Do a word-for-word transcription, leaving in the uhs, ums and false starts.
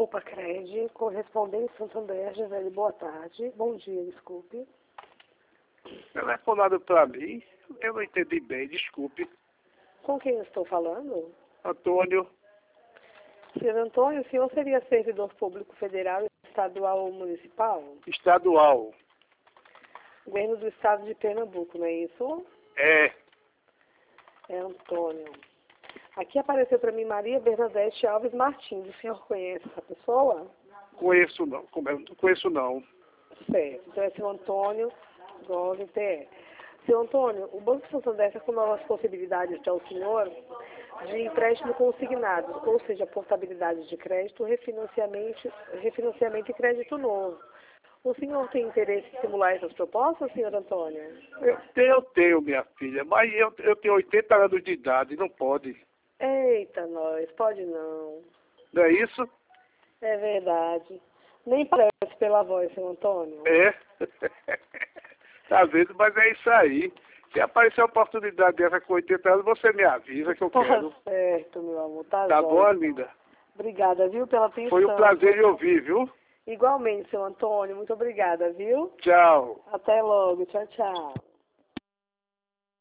Opa, Cred, correspondente Santander, Gisele, boa tarde. Bom dia, desculpe. Telefonado para mim, eu não entendi bem, desculpe. Com quem eu estou falando? Antônio, Senhor Antônio, o senhor seria servidor público federal, estadual ou municipal? estadual. Governo do estado de Pernambuco, não é isso? É, É Antônio. Aqui apareceu para mim Maria Bernadette Alves Martins. O senhor conhece essa pessoa? conheço não, como é, não conheço não. Certo. Então é seu Antônio Gov T E. Seu Antônio, o Banco Santander está com novas possibilidades para o senhor de empréstimo consignado, ou seja, portabilidade de crédito, refinanciamento, refinanciamento e crédito novo. O senhor tem interesse em simular essas propostas, senhor Antônio? Eu tenho, eu tenho, minha filha, mas eu, eu tenho oitenta anos de idade, não pode. Eita, nós, pode não. Não é isso? É verdade. Nem parece pela voz, seu Antônio. É. Tá vendo? Mas é isso aí. Se aparecer uma oportunidade dessa com oitenta anos, você me avisa que eu Tá quero. certo, meu amor, tá Tá bom, jóia. linda? Obrigada, viu, pela atenção. Foi um prazer de ouvir, viu? Igualmente, seu Antônio, muito obrigada, viu? Tchau. Até logo, tchau, tchau.